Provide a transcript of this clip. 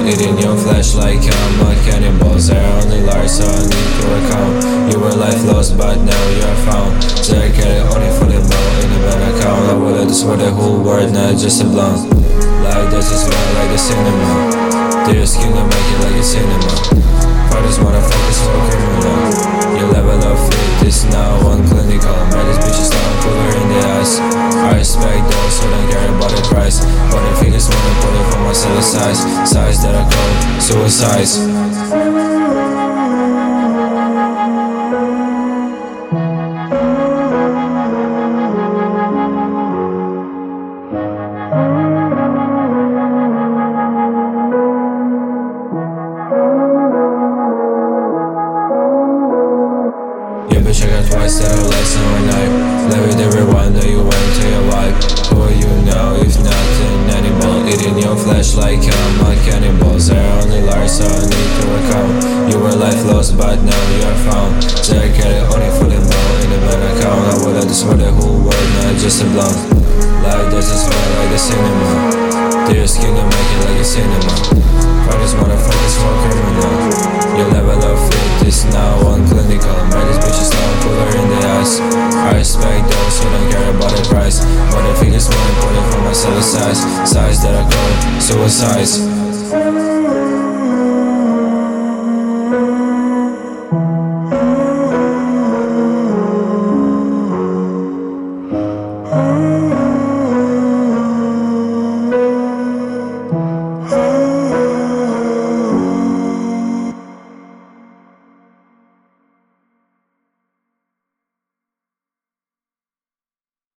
eating your flesh like I'm a cannibal. There are only liars, so I need to account. You were life lost, but now you're found. So I carry only for the ball in the bank account. I will let this for the whole world, not just a blunt. Life does as well like a cinema. Dear skin to make it like a cinema. For this motherfuckers for criminal. Your level of fit is now unclinical. Man, this bitch is now cooler in the eyes. I respect those who don't care about the price, but the figures wanna put it for my cellar size that I call suicide. Yeah, bitch, I got twice that I like summer night. Live with everyone that you went to your wife. Who are you now, if not an animal? Eating your flesh like I'm a cannibal. There are only liars, so I need to account. You were life lost, but now you are found. So I carry only for the ball in the bank account. I will let this for the whole world, not just a blunt. Life does as well like a cinema. Dear skin to make it like a cinema. For this motherfuckers for criminal. Your level of fit is now unclinical. Man, this bitch is now cooler in the eyes. I respect those who don't care about the price, but the figures wanna put it for my cellar size that I call suicide.